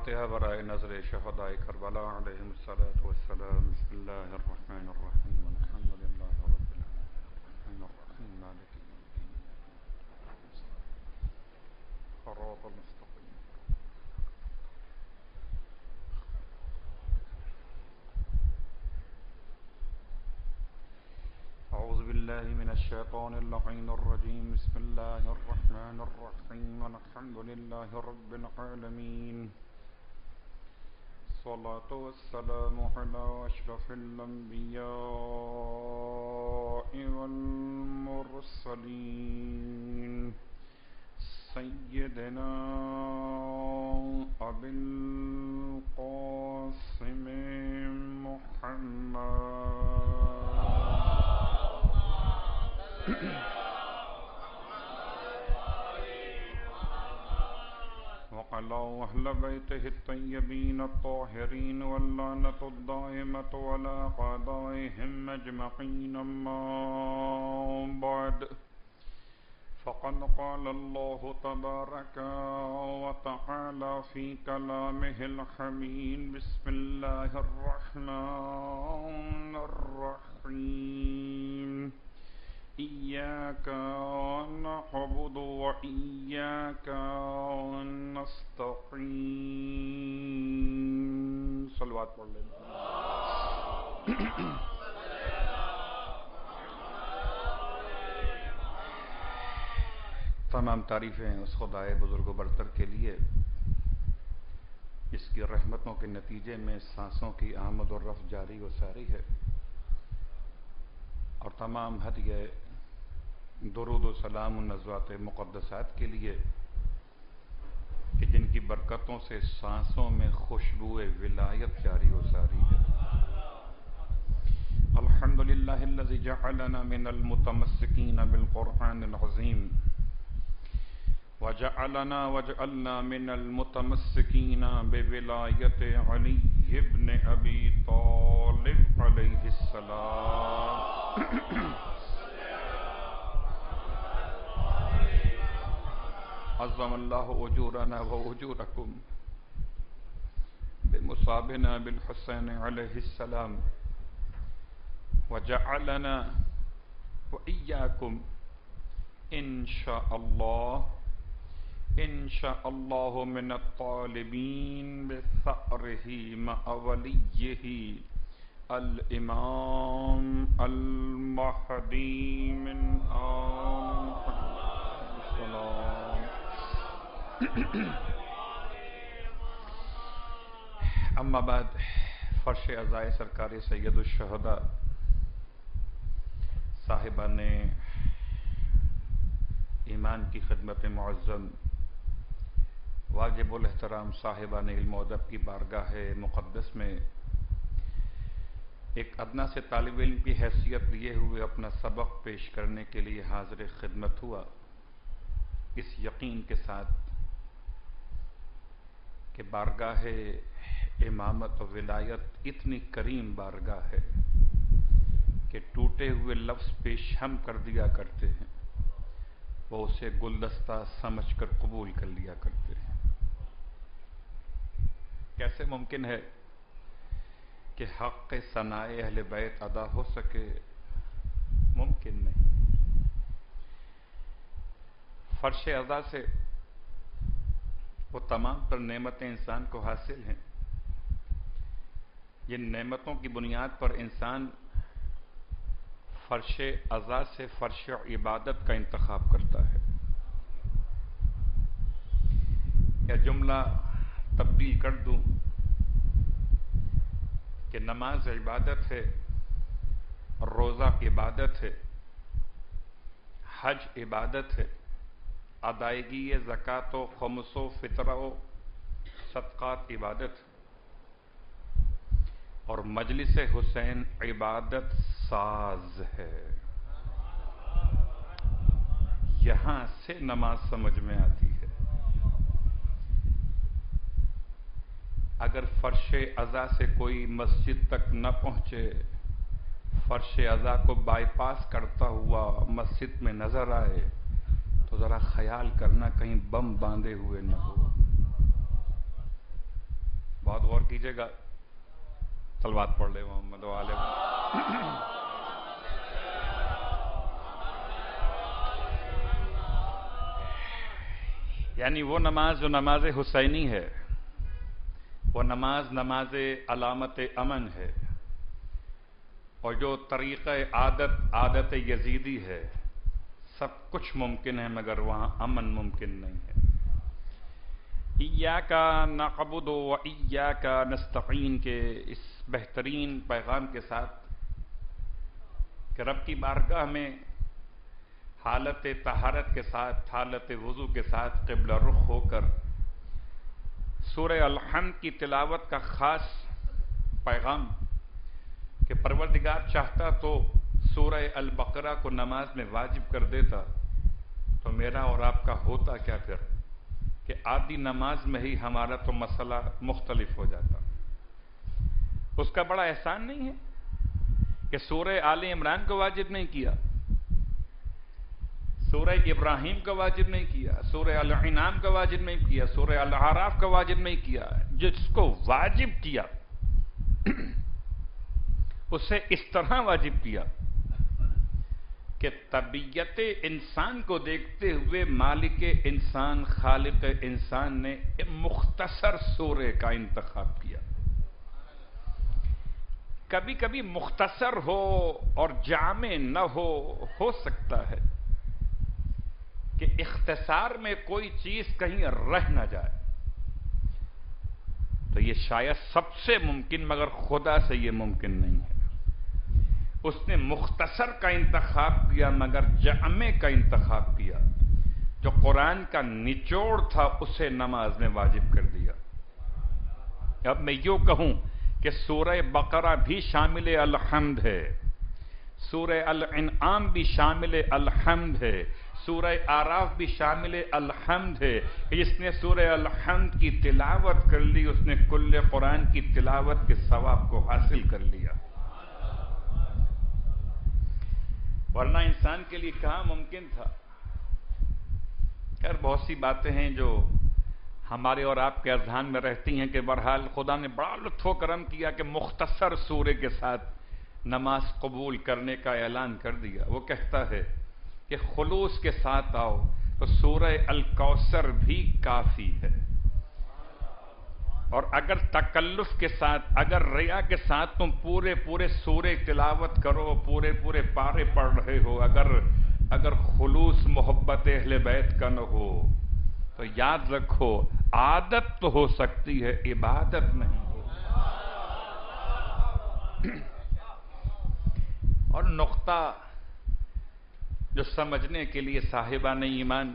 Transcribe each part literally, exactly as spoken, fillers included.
فاتحہ برائے نظر شہدائے کربلا علیہم الصلوۃ والسلام. بسم اللہ الرحمن الرحیم الحمد للہ رب العالمین الرحمن الرحیم مالک یوم الدین صراط المستقیم. اعوذ باللہ من الشیطان اللعین الرجیم. بسم اللہ الرحمن الرحیم الحمد للہ رب العالمین. الصلاة والسلام على أشرف الأنبياء والمرسلين سيدنا أبي القاسم محمد وعلى أهل بيته الطيبين الطاهرين واللعنة الدائمة على أعدائهم أجمعين. أما بعد فقد قال الله تبارك وتعالى في كلامه الحميد. بسم الله الرحمن الرحيم. إياك نعبد وإياك نستعين. صلوات پڑھ لیں. تمام تعریفیں اس خدائے بزرگ و برتر کے لیے جس کی رحمتوں کے نتیجے میں سانسوں کی آمد و رفع جاری و ساری ہے، اور تمام ہدیہ درود و سلام و نزوات مقدسات کے لیے کہ جن کی برکتوں سے سانسوں میں خوشبو ولایت جاری و ساری ہے. الحمدللہ الذی جعلنا من المتمسکین بالقرآن العظیم وجعلنا وجعلنا من المتمسکین بولایت علی ابن ابی طالب علیہ السلام. عظم اللہ اجورنا و اجورکم بمصابنا بالحسین علیہ السلام وجعلنا وإياكم انشاء اللہ انشاء اللہ من الطالبین بثأرہ مع ولیہ الامام المہدی من آل السلام. اما بعد، فرش عزائے سرکار سید الشہداء صاحبان ایمان کی خدمت معظم، واجب الاحترام صاحبان علم و ادب کی بارگاہ مقدس میں ایک ادنا سے طالب علم کی حیثیت لیے ہوئے اپنا سبق پیش کرنے کے لیے حاضر خدمت ہوا، اس یقین کے ساتھ کہ بارگاہ امامت و ولایت اتنی کریم بارگاہ ہے کہ ٹوٹے ہوئے لفظ پیش ہم کر دیا کرتے ہیں، وہ اسے گلدستہ سمجھ کر قبول کر لیا کرتے ہیں. کیسے ممکن ہے کہ حق ثنائے اہل بیت ادا ہو سکے؟ ممکن نہیں. فرش عزا سے وہ تمام پر نعمتیں انسان کو حاصل ہیں جن نعمتوں کی بنیاد پر انسان فرش عزا سے فرش عبادت کا انتخاب کرتا ہے. یا جملہ تبدیل کر دوں کہ نماز عبادت ہے، روزہ عبادت ہے، حج عبادت ہے، ادائیگی زکوٰۃ و خمس و فطرہ و صدقات عبادت، اور مجلس حسین عبادت ساز ہے. یہاں سے نماز سمجھ میں آتی ہے. اگر فرش عزا سے کوئی مسجد تک نہ پہنچے، فرش عزا کو بائی پاس کرتا ہوا مسجد میں نظر آئے تو ذرا خیال کرنا کہیں بم باندھے ہوئے نہ ہو. بہت غور کیجیے گا. صلوات پڑھ لے محمد و آل محمد. یعنی وہ نماز جو نماز حسینی ہے، وہ نماز نماز علامت امن ہے، اور جو طریقہ عادت عادت یزیدی ہے، سب کچھ ممکن ہے مگر وہاں امن ممکن نہیں ہے. ایاک نعبد و ایاک نستعین کے اس بہترین پیغام کے ساتھ کہ رب کی بارگاہ میں حالت طہارت کے ساتھ، حالت وضو کے ساتھ قبلہ رخ ہو کر سورہ الحمد کی تلاوت کا خاص پیغام کہ پروردگار چاہتا تو سورہ البقرہ کو نماز میں واجب کر دیتا، تو میرا اور آپ کا ہوتا کیا پھر کہ آدھی نماز میں ہی ہمارا تو مسئلہ مختلف ہو جاتا. اس کا بڑا احسان نہیں ہے کہ سورہ آل عمران کو واجب نہیں کیا، سورہ ابراہیم کا واجب نہیں کیا، سورہ الانعام کا واجب نہیں کیا، سورہ الاعراف کا واجب نہیں کیا. جس کو واجب کیا اسے اس طرح واجب کیا کہ طبیعت انسان کو دیکھتے ہوئے مالک انسان، خالق انسان نے مختصر سورہ کا انتخاب کیا. کبھی کبھی مختصر ہو اور جامع نہ ہو ہو سکتا ہے کہ اختصار میں کوئی چیز کہیں رہ نہ جائے، تو یہ شاید سب سے ممکن مگر خدا سے یہ ممکن نہیں ہے. اس نے مختصر کا انتخاب کیا مگر جامع کا انتخاب کیا. جو قرآن کا نچوڑ تھا اسے نماز میں واجب کر دیا. اب میں یوں کہوں کہ سورہ بقرہ بھی شامل الحمد ہے، سورہ الانعام بھی شامل الحمد ہے، سورہ آراف بھی شامل الحمد ہے. جس نے سورہ الحمد کی تلاوت کر لی اس نے کل قرآن کی تلاوت کے ثواب کو حاصل کر لیا. ورنہ انسان کے لیے کہاں ممکن تھا. خیر بہت سی باتیں ہیں جو ہمارے اور آپ کے اذہان میں رہتی ہیں کہ بہرحال خدا نے بڑا لطف و کرم کیا کہ مختصر سورے کے ساتھ نماز قبول کرنے کا اعلان کر دیا. وہ کہتا ہے کہ خلوص کے ساتھ آؤ تو سورہ الکوثر بھی کافی ہے، اور اگر تکلف کے ساتھ، اگر ریا کے ساتھ تم پورے پورے سورے تلاوت کرو، پورے پورے پارے پڑھ رہے ہو، اگر اگر خلوص محبت اہل بیت کا نہ ہو تو یاد رکھو عادت تو ہو سکتی ہے، عبادت نہیں ہو. اور نقطہ جو سمجھنے کے لیے صاحبان ایمان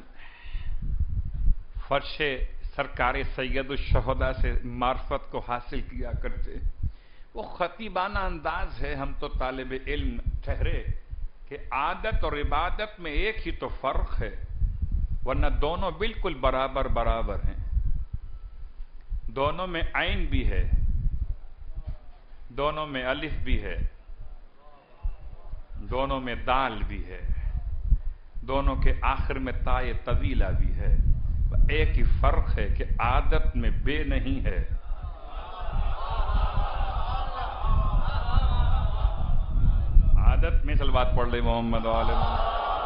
فرش سرکار سید الشہداء سے معرفت کو حاصل کیا کرتے، وہ خطیبانہ انداز ہے. ہم تو طالب علم ٹھہرے کہ عادت اور عبادت میں ایک ہی تو فرق ہے، ورنہ دونوں بالکل برابر برابر ہیں. دونوں میں عین بھی ہے، دونوں میں الف بھی ہے، دونوں میں دال بھی ہے، دونوں کے آخر میں تائے طویلہ بھی ہے. ایک ہی فرق ہے کہ عادت میں بے نہیں ہے. عادت میں صلوات پڑھ لے محمد و آل محمد.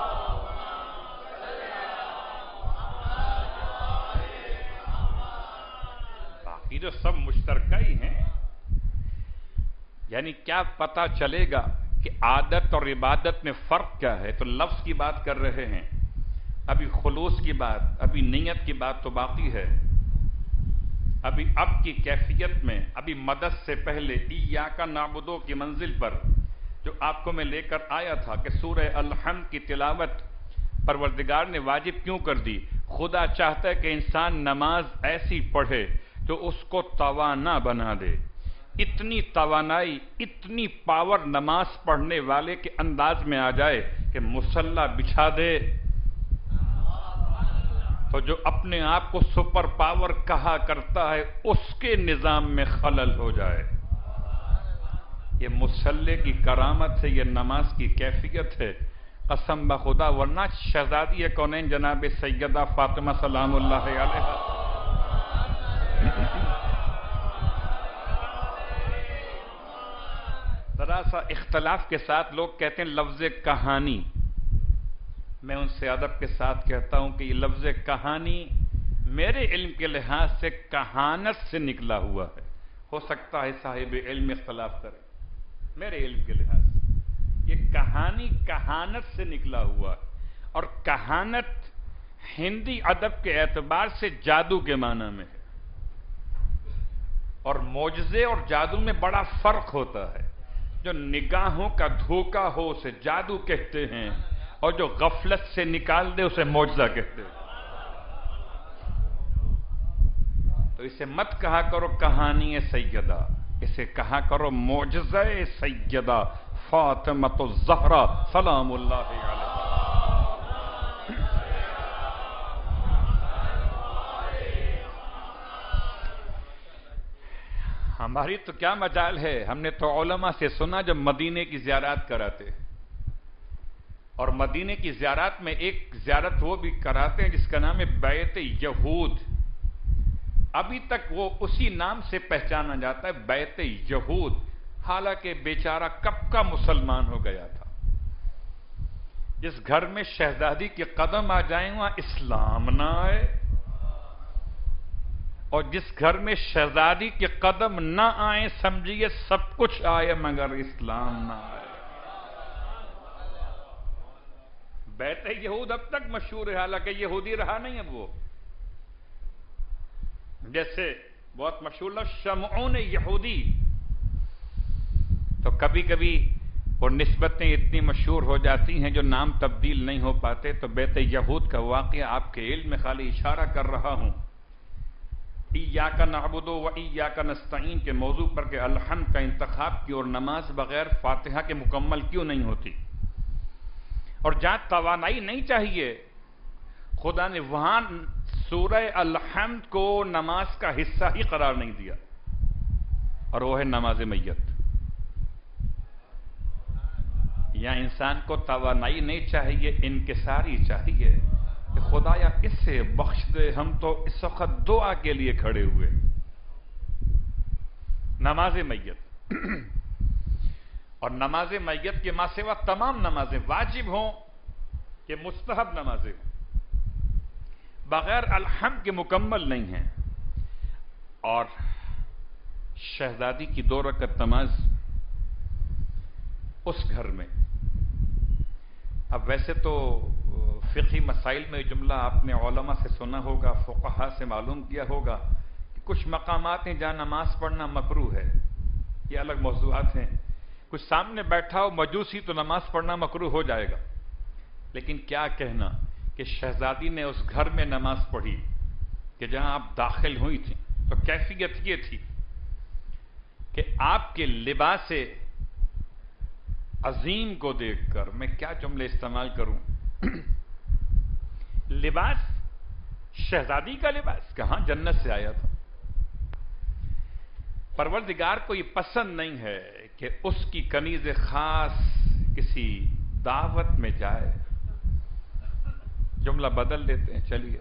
باقی جو سب مشترکہ ہی ہیں. یعنی کیا پتہ چلے گا کہ عادت اور عبادت میں فرق کیا ہے؟ تو لفظ کی بات کر رہے ہیں، ابھی خلوص کی بات، ابھی نیت کی بات تو باقی ہے. ابھی اب کی کیفیت میں، ابھی مدد سے پہلے ایاک نعبد کی منزل پر جو آپ کو میں لے کر آیا تھا کہ سورہ الحمد کی تلاوت پروردگار نے واجب کیوں کر دی. خدا چاہتا ہے کہ انسان نماز ایسی پڑھے جو اس کو توانا بنا دے. اتنی توانائی، اتنی پاور نماز پڑھنے والے کے انداز میں آ جائے کہ مصلی بچھا دے تو جو اپنے آپ کو سپر پاور کہا کرتا ہے اس کے نظام میں خلل ہو جائے. یہ مصلی کی کرامت ہے، یہ نماز کی کیفیت ہے. قسم بخدا ورنہ شہزادی کونین جناب سیدہ فاطمہ سلام اللہ علیہا ذرا سا اختلاف کے ساتھ لوگ کہتے ہیں لفظ کہانی. میں ان سے ادب کے ساتھ کہتا ہوں کہ یہ لفظ کہانی میرے علم کے لحاظ سے کہانت سے نکلا ہوا ہے. ہو سکتا ہے صاحب علم اختلاف کرے. میرے علم کے لحاظ سے یہ کہانی کہانت سے نکلا ہوا ہے، اور کہانت ہندی ادب کے اعتبار سے جادو کے معنی میں ہے. اور معجزے اور جادو میں بڑا فرق ہوتا ہے. جو نگاہوں کا دھوکہ ہو اسے جادو کہتے ہیں، اور جو غفلت سے نکال دے اسے معجزہ کہتے ہیں. تو اسے مت کہا کرو کہانی سیدہ، اسے کہا کرو معجزہ سیدہ فاطمۃ الزہرا سلام اللہ علیہا. ہماری تو کیا مجال ہے، ہم نے تو علماء سے سنا جب مدینے کی زیارات کراتے، اور مدینے کی زیارات میں ایک زیارت وہ بھی کراتے ہیں جس کا نام ہے بیت یہود. ابھی تک وہ اسی نام سے پہچانا جاتا ہے، بیت یہود، حالانکہ بیچارہ کب کا مسلمان ہو گیا تھا. جس گھر میں شہزادی کے قدم آ جائیں وہاں اسلام نہ آئے، اور جس گھر میں شہزادی کے قدم نہ آئیں سمجھیے سب کچھ آئے مگر اسلام نہ آئے. بیت یہود اب تک مشہور ہے، حالانکہ یہودی رہا نہیں اب وہ. جیسے بہت مشہور لفظ شمعون یہودی، تو کبھی کبھی وہ نسبتیں اتنی مشہور ہو جاتی ہیں جو نام تبدیل نہیں ہو پاتے. تو بیت یہود کا واقعہ آپ کے علم میں خالی اشارہ کر رہا ہوں. ایاک نعبد و ایاک نستعین کے موضوع پر کہ الحمد کا انتخاب کی اور نماز بغیر فاتحہ کے مکمل کیوں نہیں ہوتی، اور جہاں توانائی نہیں چاہیے خدا نے وہاں سورہ الحمد کو نماز کا حصہ ہی قرار نہیں دیا، اور وہ ہے نماز میت. یا انسان کو توانائی نہیں چاہیے، انکساری چاہیے کہ خدایا اس سے بخش دے، ہم تو اس وقت دعا کے لیے کھڑے ہوئے. نماز میت اور نماز میت کے ماں سوا تمام نمازیں واجب ہوں کہ مستحب نمازیں ہوں، بغیر الحمد کے مکمل نہیں ہیں. اور شہزادی کی دو رکعت نماز اس گھر میں. اب ویسے تو فقہی مسائل میں جملہ آپ نے علماء سے سنا ہوگا، فقہا سے معلوم کیا ہوگا کہ کچھ مقامات ہیں جہاں نماز پڑھنا مکروہ ہے. یہ الگ موضوعات ہیں. کچھ سامنے بیٹھا ہو مجوسی تو نماز پڑھنا مکروہ ہو جائے گا. لیکن کیا کہنا کہ شہزادی نے اس گھر میں نماز پڑھی کہ جہاں آپ داخل ہوئی تھیں، تو کیفیت یہ تھی کہ آپ کے لباس عظیم کو دیکھ کر میں کیا جملے استعمال کروں، لباس شہزادی کا لباس کہاں جنت سے آیا تھا. پروردگار کو یہ پسند نہیں ہے کہ اس کی کنیز خاص کسی دعوت میں جائے. جملہ بدل دیتے ہیں. چلیے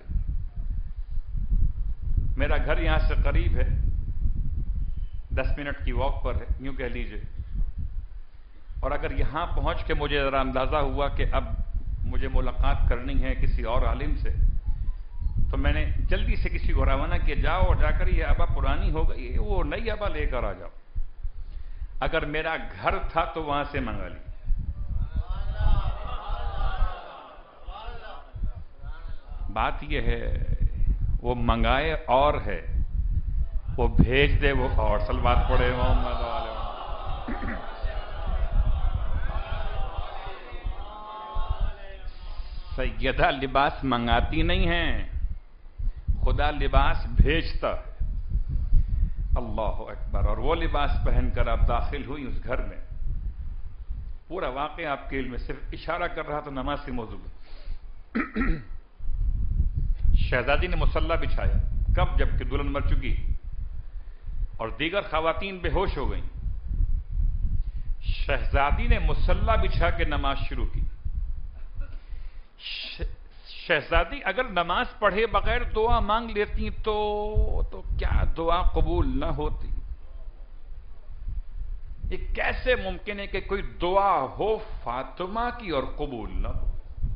میرا گھر یہاں سے قریب ہے، دس منٹ کی واک پر ہے یوں کہہ لیجئے، اور اگر یہاں پہنچ کے مجھے ذرا اندازہ ہوا کہ اب مجھے ملاقات کرنی ہے کسی اور عالم سے، تو میں نے جلدی سے کسی کو روانہ کیا جاؤ اور جا کر یہ ابا پرانی ہو گئی ہے وہ نئی ابا لے کر آ جاؤ. اگر میرا گھر تھا تو وہاں سے منگا لی. بات یہ ہے وہ منگائے اور ہے، وہ بھیج دے وہ اور. صلوات پڑھے محمد والے. سیدہ لباس منگاتی نہیں ہیں، خدا لباس بھیجتا ہے. اللہ اکبر. اور وہ لباس پہن کر آپ داخل ہوئی اس گھر میں. پورا واقعہ آپ کے علم میں صرف اشارہ کر رہا تو نماز کے موضوع میں. شہزادی نے مصلی بچھایا. کب؟ جب کہ دلہن مر چکی اور دیگر خواتین بے ہوش ہو گئیں. شہزادی نے مصلی بچھا کے نماز شروع کی. شہزادی اگر نماز پڑھے بغیر دعا مانگ لیتی تو تو کیا دعا قبول نہ ہوتی. یہ کیسے ممکن ہے کہ کوئی دعا ہو فاطمہ کی اور قبول نہ ہو؟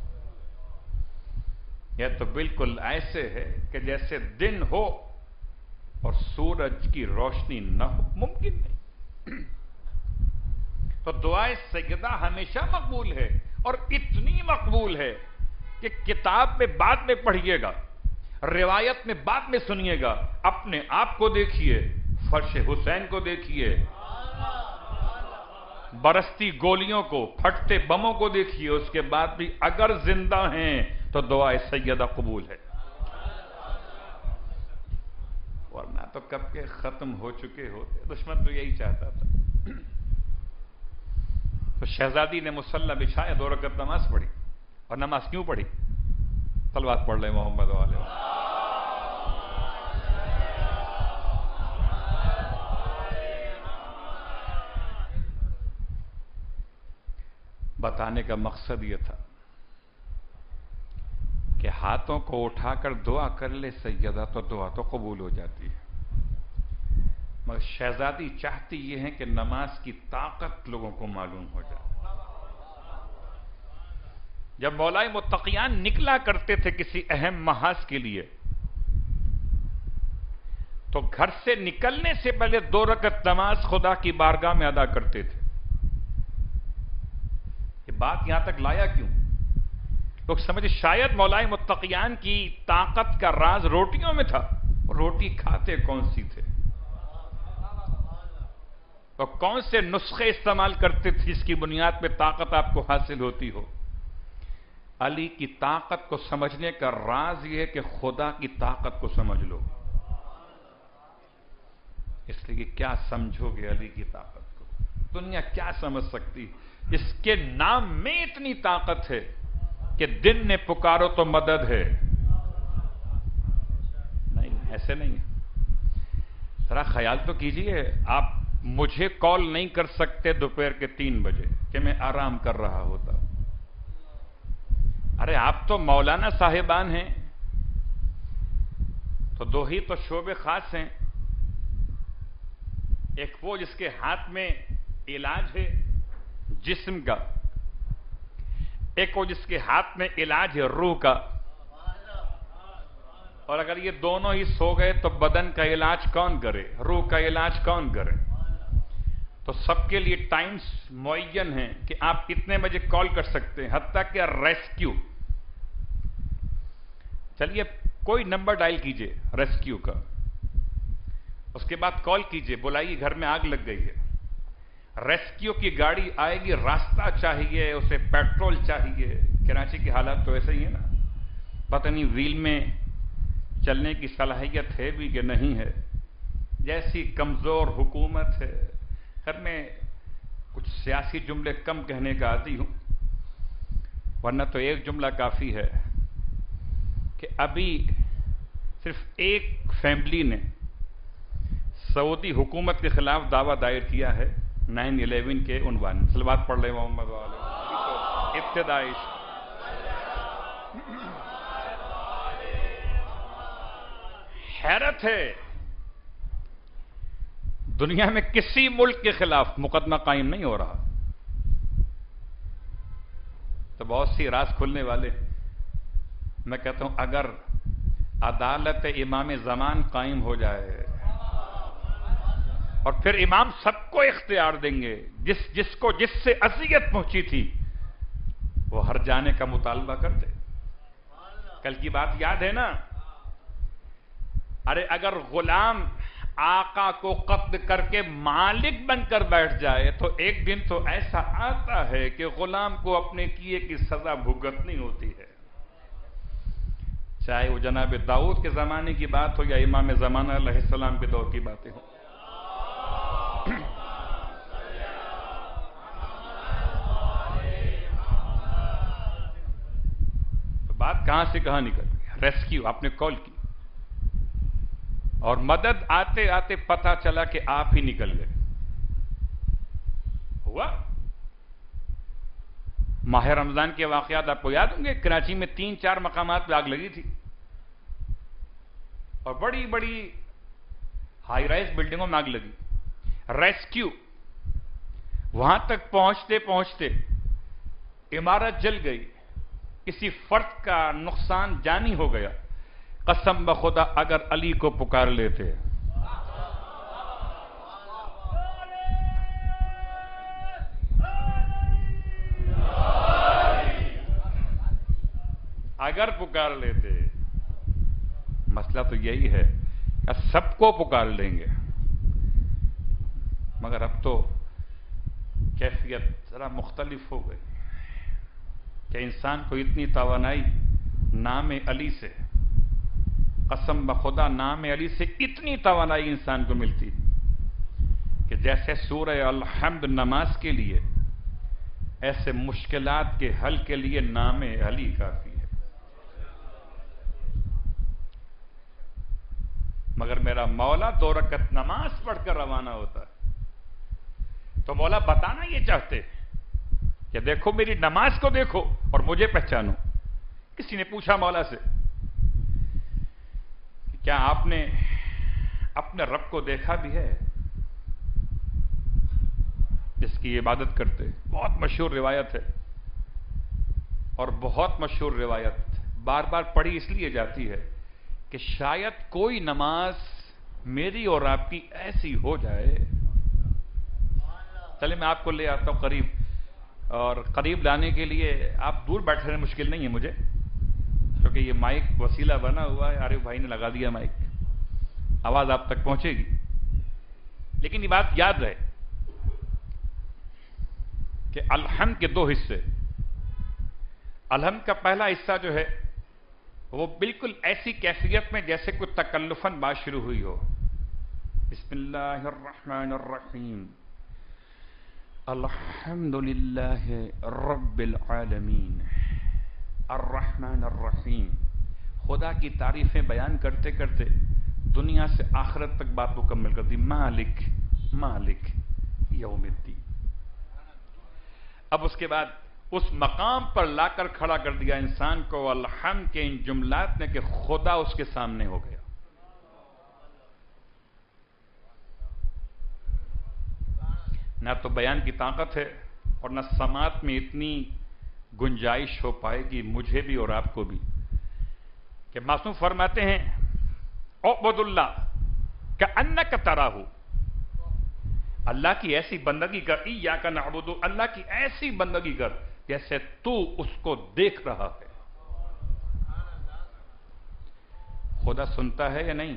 یہ تو بالکل ایسے ہے کہ جیسے دن ہو اور سورج کی روشنی نہ ہو، ممکن نہیں۔ تو دعائے سیدہ ہمیشہ مقبول ہے، اور اتنی مقبول ہے کہ کتاب میں بعد میں پڑھیے گا، روایت میں بعد میں سنیے گا، اپنے آپ کو دیکھیے، فرش حسین کو دیکھیے، برستی گولیوں کو، پھٹتے بموں کو دیکھیے، اس کے بعد بھی اگر زندہ ہیں تو دعائے سیدہ قبول ہے، ورنہ تو کب کے ختم ہو چکے ہوتے۔ دشمن تو یہی چاہتا تھا۔ تو شہزادی نے مصلی بچھایا، دو رکعت نماز پڑھی، اور نماز کیوں پڑھی؟ صلوات پڑھ لیں محمد علیہ وسلم۔ بتانے کا مقصد یہ تھا کہ ہاتھوں کو اٹھا کر دعا کر لے سیدہ تو دعا تو قبول ہو جاتی ہے، مگر شہزادی چاہتی یہ ہے کہ نماز کی طاقت لوگوں کو معلوم ہو جائے۔ جب مولائے متقیان نکلا کرتے تھے کسی اہم محاذ کے لیے، تو گھر سے نکلنے سے پہلے دو رکعت نماز خدا کی بارگاہ میں ادا کرتے تھے۔ یہ بات یہاں تک لایا کیوں؟ لوگ سمجھے شاید مولائے متقیان کی طاقت کا راز روٹیوں میں تھا۔ روٹی کھاتے کون سی تھے اور کون سے نسخے استعمال کرتے تھے جس کی بنیاد پہ طاقت آپ کو حاصل ہوتی ہو؟ علی کی طاقت کو سمجھنے کا راز یہ ہے کہ خدا کی طاقت کو سمجھ لو۔ اس لیے کیا سمجھو گے علی کی طاقت کو؟ دنیا کیا سمجھ سکتی؟ اس کے نام میں اتنی طاقت ہے کہ دن نے پکارو تو مدد ہے۔ نہیں، ایسے نہیں ہے۔ ذرا خیال تو کیجئے، آپ مجھے کال نہیں کر سکتے دوپہر کے تین بجے کہ میں آرام کر رہا ہوتا۔ ارے آپ تو مولانا صاحبان ہیں، تو دو ہی تو شعبے خاص ہیں، ایک وہ جس کے ہاتھ میں علاج ہے جسم کا، ایک وہ جس کے ہاتھ میں علاج ہے روح کا، اور اگر یہ دونوں ہی سو گئے تو بدن کا علاج کون کرے؟ روح کا علاج کون کرے؟ تو سب کے لیے ٹائمز معین ہیں کہ آپ کتنے بجے کال کر سکتے ہیں، حتیٰ کہ ریسکیو۔ چلیے کوئی نمبر ڈائل کیجئے ریسکیو کا، اس کے بعد کال کیجئے، بلائیے گھر میں آگ لگ گئی ہے، ریسکیو کی گاڑی آئے گی، راستہ چاہیے اسے، پیٹرول چاہیے۔ کراچی کے حالات تو ایسے ہی ہیں نا، پتہ نہیں ویل میں چلنے کی صلاحیت ہے بھی کہ نہیں ہے، جیسی کمزور حکومت ہے۔ خیر میں کچھ سیاسی جملے کم کہنے کا عادی ہوں، ورنہ تو ایک جملہ کافی ہے کہ ابھی صرف ایک فیملی نے سعودی حکومت کے خلاف دعویٰ دائر کیا ہے نائن الیون کے عنوان۔ صلوات پڑھ لیں محمد علیہ ابتدائی۔ حیرت ہے، دنیا میں کسی ملک کے خلاف مقدمہ قائم نہیں ہو رہا، تو بہت سی راز کھلنے والے۔ میں کہتا ہوں اگر عدالت امام زمان قائم ہو جائے اور پھر امام سب کو اختیار دیں گے، جس جس کو جس سے اذیت پہنچی تھی وہ ہر جانے کا مطالبہ کر دے۔ کل کی بات یاد ہے نا؟ ارے اگر غلام آقا کو قتل کر کے مالک بن کر بیٹھ جائے تو ایک دن تو ایسا آتا ہے کہ غلام کو اپنے کیے کی سزا بھگتنی ہوتی ہے، چاہے وہ جناب داؤد کے زمانے کی بات ہو یا امام زمانہ علیہ السلام کے دور کی باتیں ہوں۔ تو بات کہاں سے کہاں نکل گئی؟ ریسکیو، آپ نے کال کی اور مدد آتے آتے پتہ چلا کہ آپ ہی نکل گئے۔ ہوا ماہ رمضان کے واقعات آپ کو یاد ہوں گے، کراچی میں تین چار مقامات پہ آگ لگی تھی اور بڑی بڑی ہائی رائز بلڈنگوں میں آگ لگی۔ ریسکیو وہاں تک پہنچتے پہنچتے عمارت جل گئی، کسی فرد کا نقصان جانی ہو گیا، قسم بخدا اگر علی کو پکار لیتے، اگر پکار لیتے، مسئلہ تو یہی ہے کہ سب کو پکار لیں گے، مگر اب تو کیفیت ذرا مختلف ہو گئی کہ انسان کو اتنی توانائی نام علی سے، قسم بخدا نام علی سے اتنی توانائی انسان کو ملتی کہ جیسے سورہ الحمد نماز کے لیے، ایسے مشکلات کے حل کے لیے نام علی کافی ہے۔ مگر میرا مولا دو رکعت نماز پڑھ کر روانہ ہوتا ہے تو مولا بتانا یہ چاہتے کہ دیکھو میری نماز کو دیکھو اور مجھے پہچانو۔ کسی نے پوچھا مولا سے، کیا آپ نے اپنے رب کو دیکھا بھی ہے جس کی عبادت کرتے؟ بہت مشہور روایت ہے اور بہت مشہور روایت بار بار پڑھی اس لیے جاتی ہے کہ شاید کوئی نماز میری اور آپ کی ایسی ہو جائے۔ چلے میں آپ کو لے آتا ہوں قریب، اور قریب لانے کے لیے آپ دور بیٹھے رہے، مشکل نہیں ہے مجھے، کیونکہ یہ مائک وسیلہ بنا ہوا ہے، عارف بھائی نے لگا دیا مائک، آواز آپ تک پہنچے گی۔ لیکن یہ بات یاد رہے کہ الحمد کے دو حصے، الحمد کا پہلا حصہ جو ہے وہ بالکل ایسی کیفیت میں جیسے کوئی تکلفاً بات شروع ہوئی ہو۔ بسم اللہ الرحمن الرحیم، الحمد للہ رب العالمین الرحمن الرحیم، خدا کی تعریفیں بیان کرتے کرتے دنیا سے آخرت تک بات مکمل کر دی، مالک مالک یوم الدین۔ اب اس کے بعد اس مقام پر لا کر کھڑا کر دیا انسان کو الحمد کے ان جملات نے کہ خدا اس کے سامنے ہو گیا۔ نہ تو بیان کی طاقت ہے اور نہ سماعت میں اتنی گنجائش ہو پائے گی مجھے بھی اور آپ کو بھی کہ معصوم فرماتے ہیں اعبد اللہ کأنک تراہ، اللہ کی ایسی بندگی کر، ایاک نعبد، اللہ کی ایسی بندگی کر جیسے تو اس کو دیکھ رہا ہے۔ خدا سنتا ہے یا نہیں؟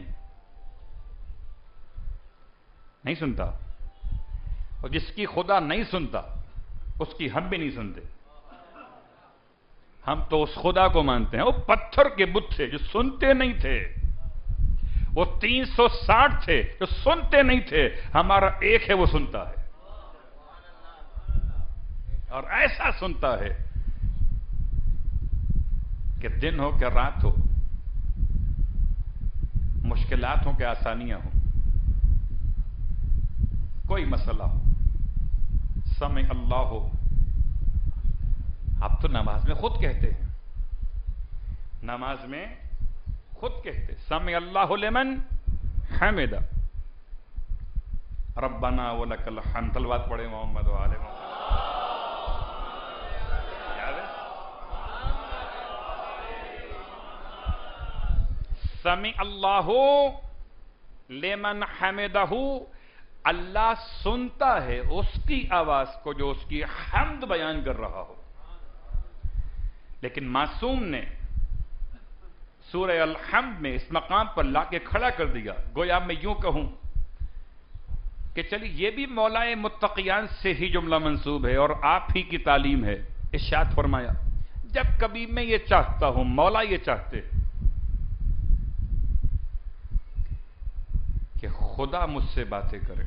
نہیں سنتا، اور جس کی خدا نہیں سنتا اس کی ہم بھی نہیں سنتے۔ ہم تو اس خدا کو مانتے ہیں، وہ پتھر کے بت تھے جو سنتے نہیں تھے، وہ تین سو ساٹھ تھے جو سنتے نہیں تھے، ہمارا ایک ہے وہ سنتا ہے، اور ایسا سنتا ہے کہ دن ہو کہ رات ہو، مشکلات ہوں کہ آسانیاں ہوں، کوئی مسئلہ ہو، سمع اللہ ہو۔ آپ تو نماز میں خود کہتے ہیں، نماز میں خود کہتے سمع اللہ لمن حمدہ ربنا ولک الحمد۔ تلوات پڑھے محمد و آل محمد۔ سمع اللہ لمن حمدہ، اللہ سنتا ہے اس کی آواز کو جو اس کی حمد بیان کر رہا ہو۔ لیکن معصوم نے سورہ الحمد میں اس مقام پر لا کے کھڑا کر دیا، گویا میں یوں کہوں کہ چلی یہ بھی مولا متقیان سے ہی جملہ منسوب ہے اور آپ ہی کی تعلیم ہے۔ ارشاد فرمایا جب کبھی میں یہ چاہتا ہوں، مولا یہ چاہتے کہ خدا مجھ سے باتیں کرے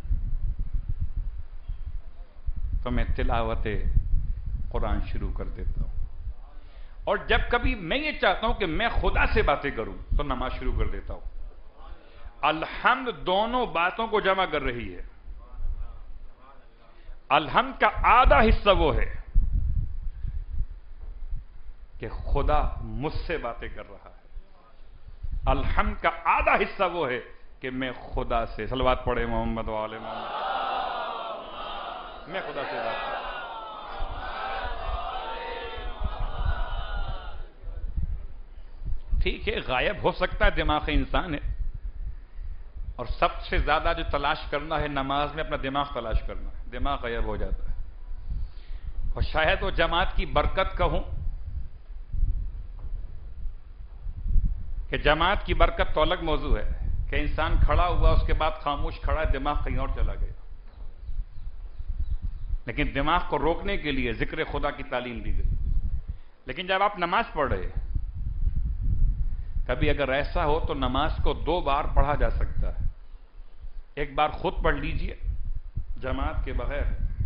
تو میں تلاوت قرآن شروع کر دیتا ہوں، اور جب کبھی میں یہ چاہتا ہوں کہ میں خدا سے باتیں کروں تو نماز شروع کر دیتا ہوں۔ الحمد دونوں باتوں کو جمع کر رہی ہے۔ الحمد کا آدھا حصہ وہ ہے کہ خدا مجھ سے باتیں کر رہا ہے، الحمد کا آدھا حصہ وہ ہے کہ میں خدا سے۔ صلوات پڑھے محمد و آل محمد۔ میں خدا سے بات کروں. ٹھیک ہے، غائب ہو سکتا ہے، دماغ انسان ہے، اور سب سے زیادہ جو تلاش کرنا ہے نماز میں اپنا دماغ تلاش کرنا ہے. دماغ غائب ہو جاتا ہے. اور شاید وہ جماعت کی برکت کہوں کہ جماعت کی برکت تو الگ موضوع ہے کہ انسان کھڑا ہوا اس کے بعد خاموش کھڑا ہے، دماغ کہیں اور چلا گیا. لیکن دماغ کو روکنے کے لیے ذکر خدا کی تعلیم دی گئی. لیکن جب آپ نماز پڑھ رہے، کبھی اگر ایسا ہو تو نماز کو دو بار پڑھا جا سکتا ہے. ایک بار خود پڑھ لیجئے جماعت کے بغیر.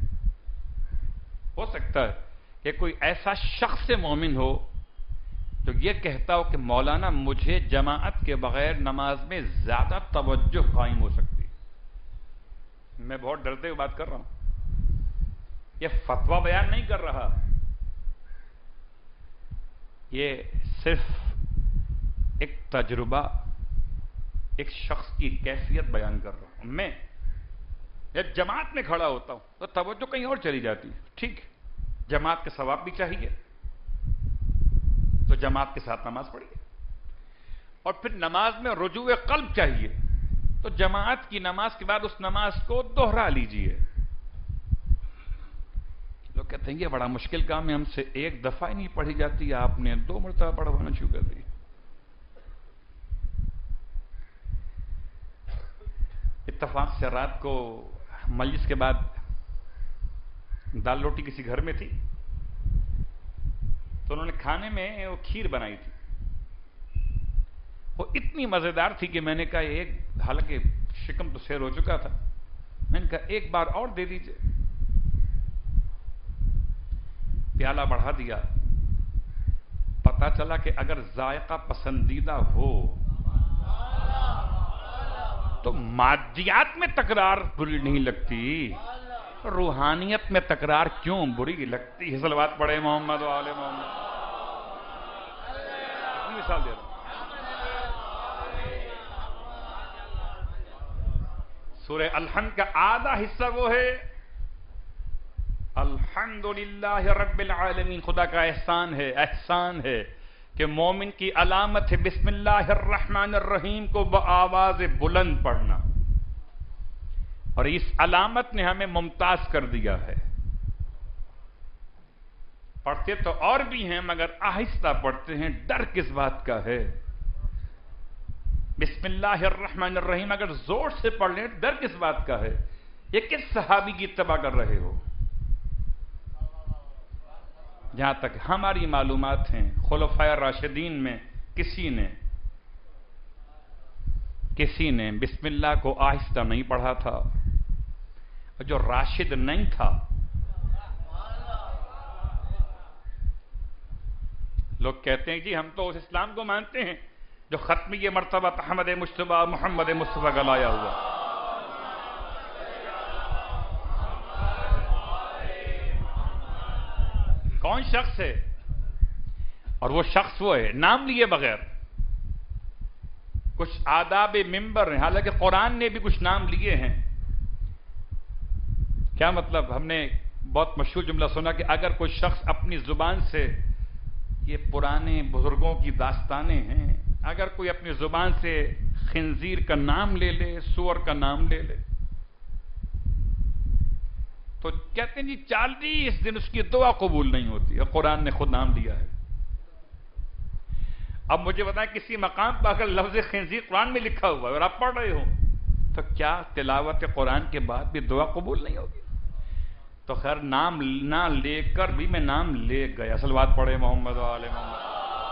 ہو سکتا ہے کہ کوئی ایسا شخص مومن ہو جو یہ کہتا ہو کہ مولانا مجھے جماعت کے بغیر نماز میں زیادہ توجہ قائم ہو سکتی. میں بہت ڈرتے ہوئے بات کر رہا ہوں، یہ فتویٰ بیان نہیں کر رہا، یہ صرف ایک تجربہ، ایک شخص کی کیفیت بیان کر رہا ہوں. میں جب جماعت میں کھڑا ہوتا ہوں تو توجہ کہیں اور چلی جاتی ہے. ٹھیک، جماعت کے ثواب بھی چاہیے تو جماعت کے ساتھ نماز پڑھیے، اور پھر نماز میں رجوع قلب چاہیے تو جماعت کی نماز کے بعد اس نماز کو دوہرا لیجئے. لوگ کہتے ہیں یہ بڑا مشکل کام ہے، ہم سے ایک دفعہ ہی نہیں پڑھی جاتی، آپ نے دو مرتبہ پڑھوانا شروع کر دی. اتفاق سے رات کو مجلس کے بعد دال روٹی کسی گھر میں تھی تو انہوں نے کھانے میں وہ کھیر بنائی تھی. وہ اتنی مزیدار تھی کہ میں نے کہا ایک، حالانکہ شکم تو سیر ہو چکا تھا، میں نے کہا ایک بار اور دے دیجئے. پیالہ بڑھا دیا. پتا چلا کہ اگر ذائقہ پسندیدہ ہو تو مادیات میں تکرار بری نہیں لگتی، روحانیت میں تکرار کیوں بری لگتی ہے؟ صلوات پڑھے محمد و آل محمد. مثال دے رہا ہوں، سورہ الحمد کا آدھا حصہ وہ ہے الحمدللہ رب العالمین. خدا کا احسان ہے، احسان ہے کہ مومن کی علامت ہے بسم اللہ الرحمن الرحیم کو بآواز بلند پڑھنا، اور اس علامت نے ہمیں ممتاز کر دیا ہے. پڑھتے تو اور بھی ہیں مگر آہستہ پڑھتے ہیں. ڈر کس بات کا ہے؟ بسم اللہ الرحمن الرحیم اگر زور سے پڑھ لیں ڈر کس بات کا ہے؟ یہ کس صحابی کی اتباع کر رہے ہو؟ جہاں تک ہماری معلومات ہیں خلفائے راشدین میں کسی نے کسی نے بسم اللہ کو آہستہ نہیں پڑھا تھا. جو راشد نہیں تھا، لوگ کہتے ہیں جی ہم تو اس اسلام کو مانتے ہیں جو ختمی مرتبہ احمد مجتبی محمد مصطفیٰ کا لایا ہوا. کون شخص ہے؟ اور وہ شخص وہ ہے نام لیے بغیر. کچھ آداب منبر ہیں، حالانکہ قرآن نے بھی کچھ نام لیے ہیں. کیا مطلب؟ ہم نے بہت مشہور جملہ سنا کہ اگر کوئی شخص اپنی زبان سے، یہ پرانے بزرگوں کی داستانیں ہیں، اگر کوئی اپنی زبان سے خنزیر کا نام لے لے، سور کا نام لے لے، تو کہتے ہیں جی چالیس دن اس کی دعا قبول نہیں ہوتی. اور قرآن نے خود نام دیا ہے. اب مجھے بتائیں کسی مقام پر اگر لفظ خنزیر قرآن میں لکھا ہوا ہے اور آپ پڑھ رہے ہو تو کیا تلاوت قرآن کے بعد بھی دعا قبول نہیں ہوگی؟ تو خیر نام نہ لے کر بھی میں نام لے گیا. صلوات پڑھے محمد و آل محمد.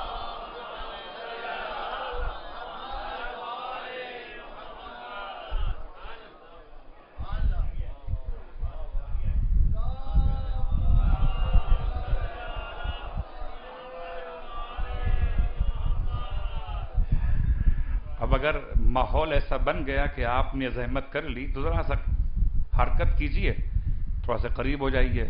اب اگر ماحول ایسا بن گیا کہ آپ نے زحمت کر لی تو ذرا سا حرکت کیجئے، تھوڑا سا قریب ہو جائیے.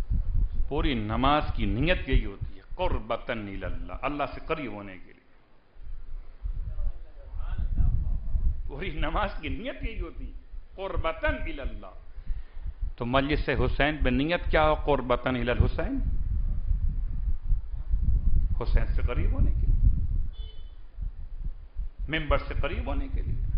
پوری نماز کی نیت یہی ہوتی ہے قربتاً الی اللہ، اللہ سے قریب ہونے کے لیے. پوری نماز کی نیت یہی ہوتی قربتاً الی اللہ. تو مجلس حسین میں نیت کیا ہو؟ قربتاً الی الحسین، حسین سے قریب ہونے کے لیے، ممبر سے قریب ہونے کے لیے.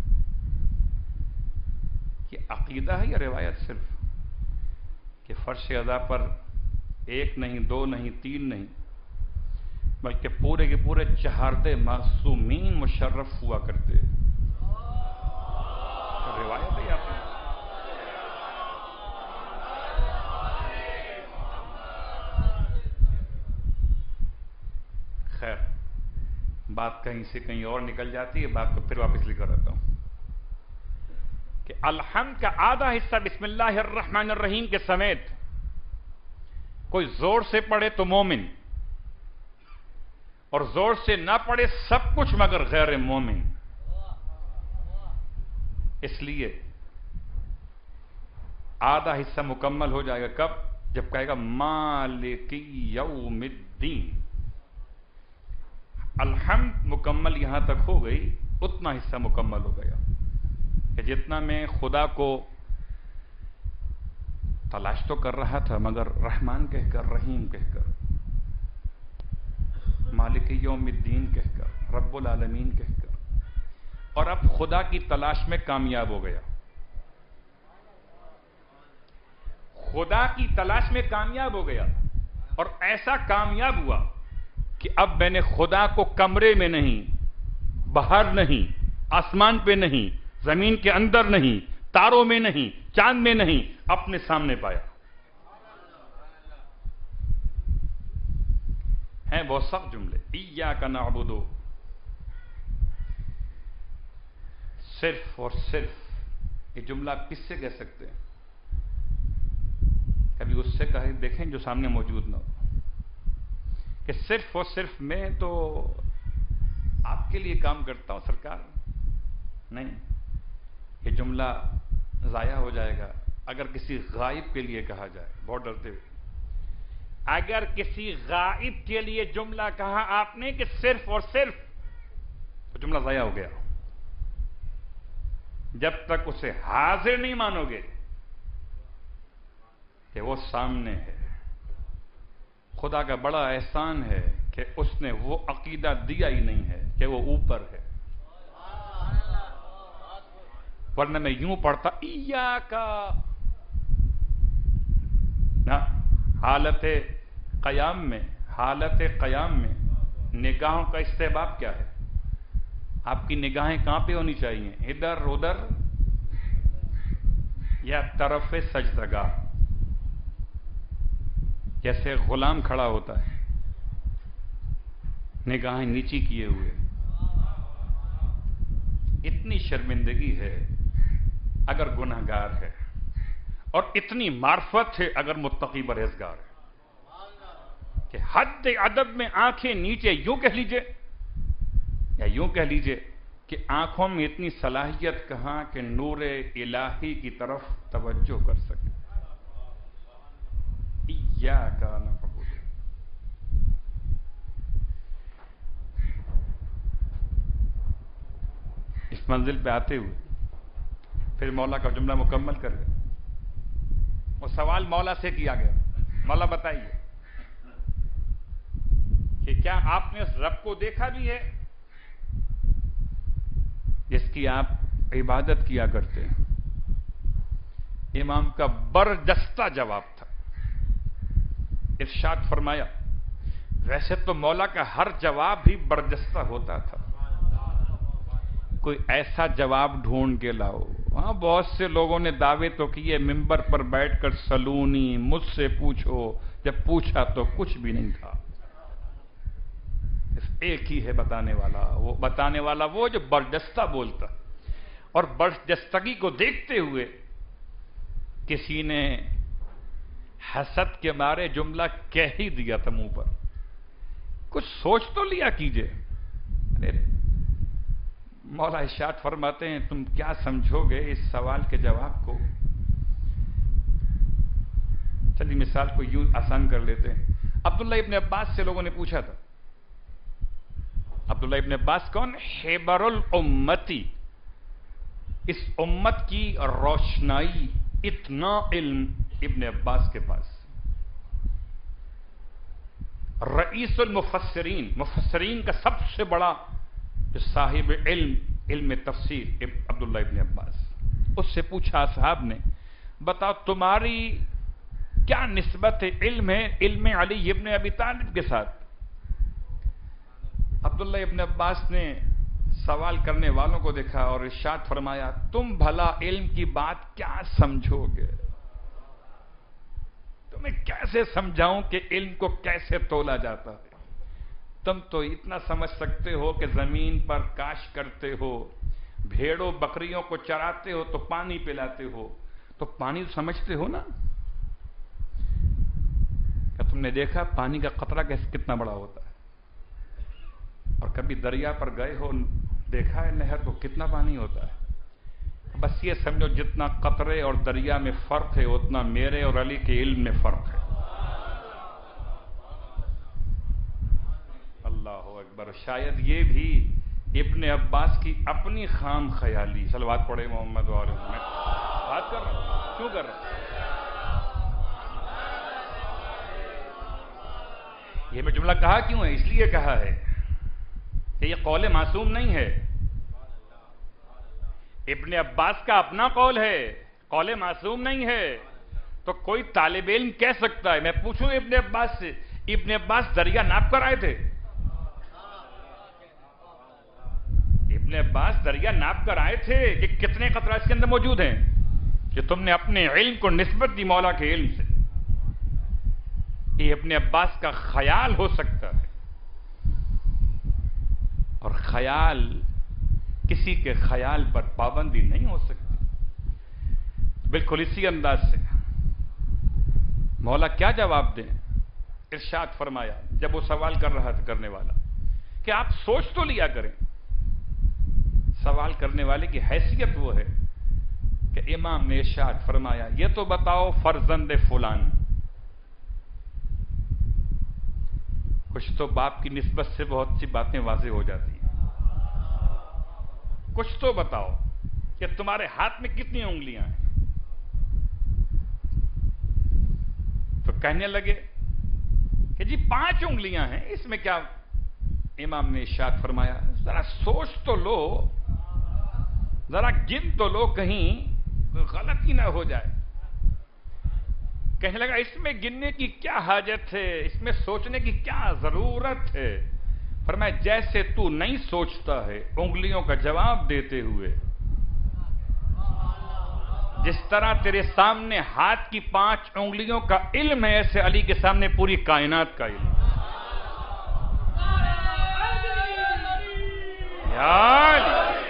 یہ عقیدہ ہے یا روایت صرف؟ کہ فرش ادا پر ایک نہیں، دو نہیں، تین نہیں، بلکہ پورے کے پورے چہاردے معصومین مشرف ہوا کرتے. روایت ہے آپ نے. خیر، بات کہیں سے کہیں اور نکل جاتی ہے، بات کو پھر واپس لے کر آتا ہوں کہ الحمد کا آدھا حصہ بسم اللہ الرحمن الرحیم کے سمیت کوئی زور سے پڑھے تو مومن، اور زور سے نہ پڑھے سب کچھ مگر غیر مومن. اس لیے آدھا حصہ مکمل ہو جائے گا کب؟ جب کہے گا مالک یوم الدین. الحمد مکمل یہاں تک ہو گئی، اتنا حصہ مکمل ہو گیا کہ جتنا میں خدا کو تلاش تو کر رہا تھا مگر رحمان کہہ کر، رحیم کہہ کر، مالک یوم الدین کہہ کر، رب العالمین کہہ کر، اور اب خدا کی تلاش میں کامیاب ہو گیا. خدا کی تلاش میں کامیاب ہو گیا، اور ایسا کامیاب ہوا کہ اب میں نے خدا کو کمرے میں نہیں، باہر نہیں، آسمان پہ نہیں، زمین کے اندر نہیں، تاروں میں نہیں، چاند میں نہیں، اپنے سامنے پایا. ہیں بہت سخت جملے. ایاک نعبد، صرف اور صرف یہ جملہ آپ کس سے کہہ سکتے ہیں؟ کبھی اس سے کہیں دیکھیں جو سامنے موجود نہ ہو کہ صرف اور صرف میں تو آپ کے لیے کام کرتا ہوں سرکار. نہیں، یہ جملہ ضائع ہو جائے گا اگر کسی غائب کے لیے کہا جائے. بہت ڈرتے ہوئے اگر کسی غائب کے لیے جملہ کہا آپ نے کہ صرف اور صرف، تو جملہ ضائع ہو گیا. جب تک اسے حاضر نہیں مانو گے کہ وہ سامنے ہے. خدا کا بڑا احسان ہے کہ اس نے وہ عقیدہ دیا ہی نہیں ہے کہ وہ اوپر ہے، ورنہ میں یوں پڑھتا ایاکا نہ. حالت قیام میں حالت قیام میں نگاہوں کا استحباب کیا ہے؟ آپ کی نگاہیں کہاں پہ ہونی چاہیے؟ ادھر ادھر یا طرف سجدگاہ. جیسے غلام کھڑا ہوتا ہے نگاہیں نیچی کیے ہوئے. اتنی شرمندگی ہے اگر گناہگار ہے، اور اتنی معرفت ہے اگر متقی پرہیزگار ہے کہ حد ادب میں آنکھیں نیچے، یوں کہہ لیجئے یا یوں کہہ لیجئے کہ آنکھوں میں اتنی صلاحیت کہاں کہ نور الہی کی طرف توجہ کر سکے. ایاک نعبد. اس منزل پہ آتے ہوئے پھر مولا کا جملہ مکمل کر گئے. اور سوال مولا سے کیا گیا، مولا بتائیے کہ کیا آپ نے اس رب کو دیکھا بھی ہے جس کی آپ عبادت کیا کرتے ہیں؟ امام کا برجستہ جواب تھا. ارشاد فرمایا ویسے تو مولا کا ہر جواب بھی برجستہ ہوتا تھا، کوئی ایسا جواب ڈھونڈ کے لاؤ. ہاں بہت سے لوگوں نے دعوے تو کیے ممبر پر بیٹھ کر سلونی مجھ سے پوچھو، جب پوچھا تو کچھ بھی نہیں تھا. ایک ہی ہے بتانے والا، وہ بتانے والا وہ جو برجستہ بولتا. اور برجستگی کو دیکھتے ہوئے کسی نے حسد کے مارے جملہ کہہ ہی دیا تھا منہ پر. کچھ سوچ تو لیا کیجئے. ارے مولا ارشاد فرماتے ہیں تم کیا سمجھو گے اس سوال کے جواب کو. چلیے مثال کو یوں آسان کر لیتے ہیں. عبداللہ ابن عباس سے لوگوں نے پوچھا تھا. عبداللہ ابن عباس کون؟ حبر الامتی، اس امت کی روشنائی، اتنا علم ابن عباس کے پاس. رئیس المفسرین، مفسرین کا سب سے بڑا جو صاحب علم علم تفسیر عبداللہ ابن عباس. اس سے پوچھا صاحب نے، بتاؤ تمہاری کیا نسبت علم ہے علم علی ابن ابی طالب کے ساتھ؟ عبداللہ ابن عباس نے سوال کرنے والوں کو دیکھا اور ارشاد فرمایا، تم بھلا علم کی بات کیا سمجھو گے؟ تمہیں کیسے سمجھاؤں کہ علم کو کیسے تولا جاتا ہے؟ تم تو اتنا سمجھ سکتے ہو کہ زمین پر کاشت کرتے ہو، بھیڑوں بکریوں کو چراتے ہو تو پانی پلاتے ہو، تو پانی سمجھتے ہو نا؟ کیا تم نے دیکھا پانی کا قطرہ کتنا بڑا ہوتا ہے؟ اور کبھی دریا پر گئے ہو، دیکھا ہے نہر کو کتنا پانی ہوتا ہے؟ بس یہ سمجھو جتنا قطرے اور دریا میں فرق ہے اتنا میرے اور علی کے علم میں فرق ہے. اللہ اکبر. شاید یہ بھی ابن عباس کی اپنی خام خیالی. صلوات پڑھے محمد وعلى میں بات کر رہا ہوں. کیوں کر رہا ہوں؟ یہ میں جملہ کہا کیوں ہے؟ اس لیے کہا ہے کہ یہ قول معصوم نہیں ہے. ابن عباس کا اپنا قول ہے، قول معصوم نہیں ہے. تو کوئی طالب علم کہہ سکتا ہے، میں پوچھوں ابن عباس سے، ابن عباس دریا ناپ کر آئے تھے؟ ابن عباس دریا ناپ کر آئے تھے کہ کتنے قطرہ اس کے اندر موجود ہیں کہ تم نے اپنے علم کو نسبت دی مولا کے علم سے؟ یہ ابن عباس کا خیال ہو سکتا ہے، اور خیال کسی کے خیال پر پابندی نہیں ہو سکتی. بالکل اسی انداز سے مولا کیا جواب دیں؟ ارشاد فرمایا جب وہ سوال کر رہا تھا کرنے والا کہ آپ سوچ تو لیا کریں. سوال کرنے والے کی حیثیت وہ ہے کہ امام نے ارشاد فرمایا یہ تو بتاؤ فرزند فلان. کچھ تو باپ کی نسبت سے بہت سی باتیں واضح ہو جاتی ہیں. کچھ تو بتاؤ کہ تمہارے ہاتھ میں کتنی انگلیاں ہیں؟ تو کہنے لگے کہ جی پانچ انگلیاں ہیں. اس میں کیا؟ امام نے ارشاد فرمایا ذرا سوچ تو لو، ذرا گن تو لو، کہیں غلطی نہ ہو جائے. کہنے لگا اس میں گننے کی کیا حاجت ہے، اس میں سوچنے کی کیا ضرورت ہے؟ فرمایا جیسے تو نہیں سوچتا ہے انگلیوں کا جواب دیتے ہوئے، جس طرح تیرے سامنے ہاتھ کی پانچ انگلیوں کا علم ہے، ایسے علی کے سامنے پوری کائنات کا علم. یا علی،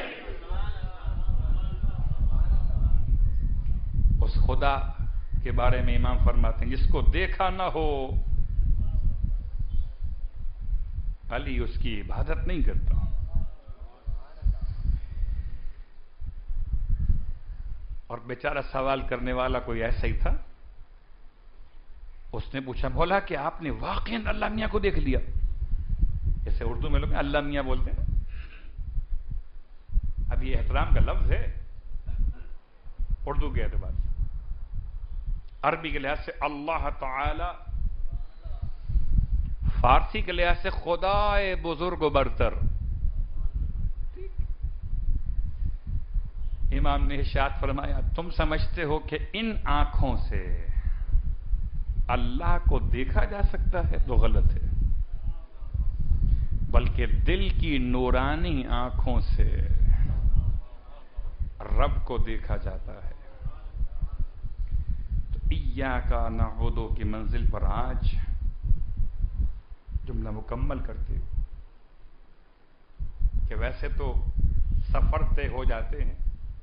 اس خدا کے بارے میں امام فرماتے ہیں جس کو دیکھا نہ ہو علی اس کی عبادت نہیں کرتا. اور بیچارہ سوال کرنے والا کوئی ایسا ہی تھا. اس نے پوچھا مولا کہ آپ نے واقعاً اللہ میاں کو دیکھ لیا؟ جیسے اردو میں لوگ اللہ میاں بولتے ہیں. اب یہ احترام کا لفظ ہے اردو کے اعتبار سے. عربی کے لحاظ سے اللہ تعالی، فارسی کے لحاظ سے خدائے بزرگ و برتر. امام نے ارشاد فرمایا تم سمجھتے ہو کہ ان آنکھوں سے اللہ کو دیکھا جا سکتا ہے تو غلط ہے، بلکہ دل کی نورانی آنکھوں سے رب کو دیکھا جاتا ہے. تو ایاک نعبد کی منزل پر آج جملہ مکمل کرتے ہو کہ ویسے تو سفر طے ہو جاتے ہیں،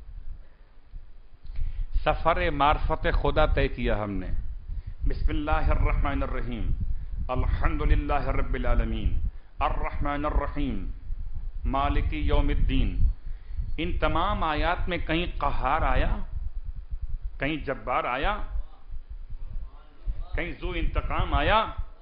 سفر معرفت خدا طے کیا ہم نے. بسم اللہ الرحمن الرحیم، الحمد للہ رب العالمین، الرحمن الرحیم، مالک یوم الدین. ان تمام آیات میں کہیں قہار آیا، کہیں جبار آیا، کہیں ذو انتقام آیا؟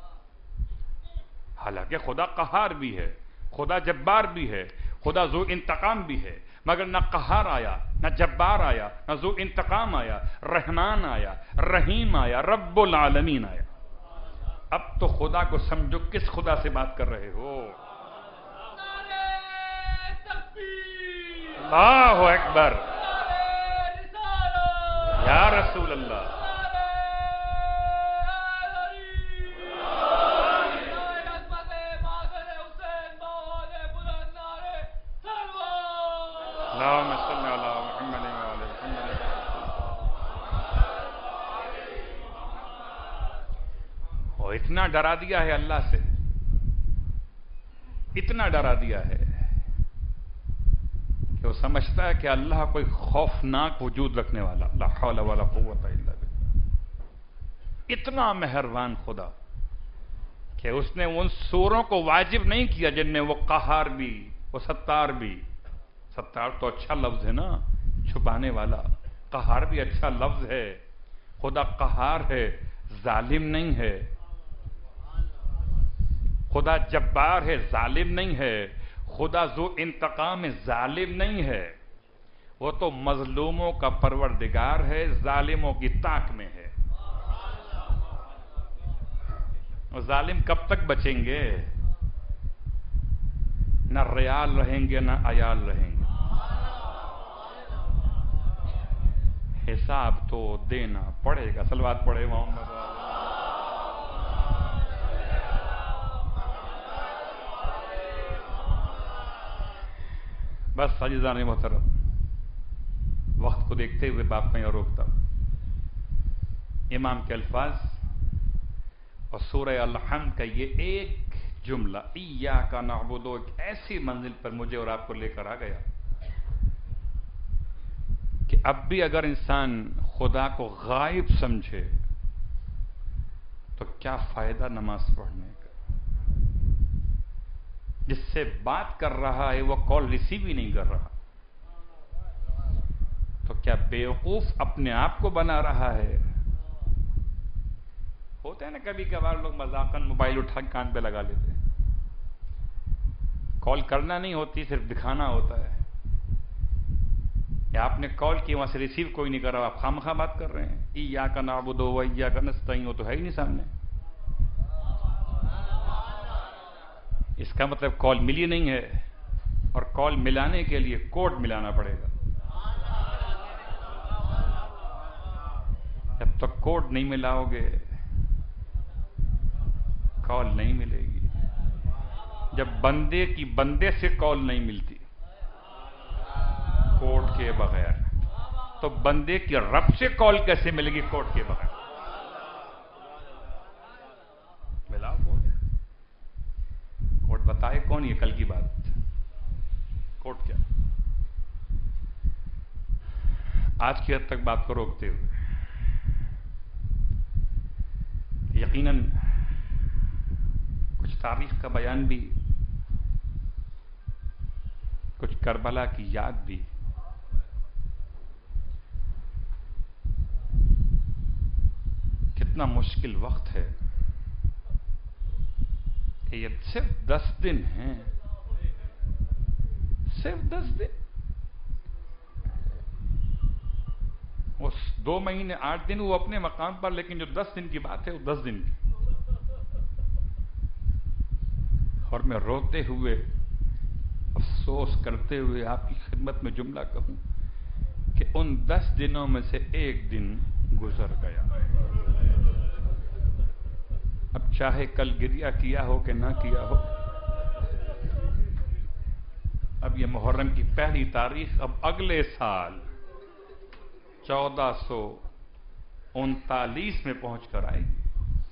حالانکہ خدا قہار بھی ہے، خدا جبار بھی ہے، خدا ذو انتقام بھی ہے، مگر نہ قہار آیا نہ جبار آیا، نہ ذو انتقام آیا، رحمان آیا، رحیم آیا، رب العالمین آیا۔ اب تو خدا کو سمجھو کس خدا سے بات کر رہے ہو۔ اللہ اکبر، یا رسول اللہ۔ اللہم صلی علی محمد وعلی محمد۔ اور اتنا ڈرا دیا ہے اللہ سے، اتنا ڈرا دیا ہے کہ وہ سمجھتا ہے کہ اللہ کوئی خوفناک وجود رکھنے والا، لا حول ولا قوت الا باللہ۔ اتنا مہربان خدا کہ اس نے ان سوروں کو واجب نہیں کیا جن میں وہ قہار بھی، وہ ستار بھی۔ ستار تو اچھا لفظ ہے نا، چھپانے والا۔ قہار بھی اچھا لفظ ہے۔ خدا قہار ہے، ظالم نہیں ہے۔ خدا جبار ہے، ظالم نہیں ہے۔ خدا ذو انتقام ہے، ظالم نہیں ہے۔ وہ تو مظلوموں کا پروردگار ہے، ظالموں کی طاق میں ہے۔ اور ظالم کب تک بچیں گے؟ نہ ریال رہیں گے، نہ عیال رہیں گے۔ حساب تو دینا پڑے گا۔ صلوات پڑھے محمد۔ بس عزیزان محترم، وقت کو دیکھتے ہوئے باپ میں اور روکتا ہوں۔ امام کے الفاظ اور سورہ الحمد کا یہ ایک جملہ ایاک نعبد ایک ایسی منزل پر مجھے اور آپ کو لے کر آ گیا کہ اب بھی اگر انسان خدا کو غائب سمجھے تو کیا فائدہ نماز پڑھنے کا؟ جس سے بات کر رہا ہے وہ کال ریسیو ہی نہیں کر رہا، تو کیا بیوقوف اپنے آپ کو بنا رہا ہے؟ ہوتا ہے نا کبھی کبھار لوگ مذاقاً موبائل اٹھا کے کان پہ لگا لیتے ہیں۔ کال کرنا نہیں ہوتی، صرف دکھانا ہوتا ہے۔ یا آپ نے کال کی، وہاں سے ریسیو کوئی نہیں کر رہا، آپ خامخواہ بات کر رہے ہیں۔ ایاک نعبد و ایاک نستعین، وہ تو ہے ہی نہیں سامنے۔ اس کا مطلب کال ملی نہیں ہے، اور کال ملانے کے لیے کوڈ ملانا پڑے گا۔ جب تک کوڈ نہیں ملاؤ گے کال نہیں ملے گی۔ جب بندے کی بندے سے کال نہیں ملتی کوڈ کے بغیر، تو بندے کی رب سے کال کیسے ملے گی کوڈ کے بغیر؟ ملاؤ کوڈ۔ کوڈ بتائے کون؟ یہ کل کی بات۔ کوڈ کیا؟ آج کی حد تک بات کو روکتے ہوئے یقیناً کچھ تاریخ کا بیان بھی، کچھ کربلا کی یاد بھی، کتنا مشکل وقت ہے کہ یہ صرف دس دن ہیں، صرف دس دن۔ وہ دو مہینے آٹھ دن وہ اپنے مقام پر، لیکن جو دس دن کی بات ہے وہ دس دن کی۔ اور میں روتے ہوئے، افسوس کرتے ہوئے آپ کی خدمت میں جملہ کہوں کہ ان دس دنوں میں سے ایک دن گزر گیا۔ اب چاہے کل گریہ کیا ہو کہ نہ کیا ہو، اب یہ محرم کی پہلی تاریخ اب اگلے سال چودہ سو انتالیس میں پہنچ کر آئے گی،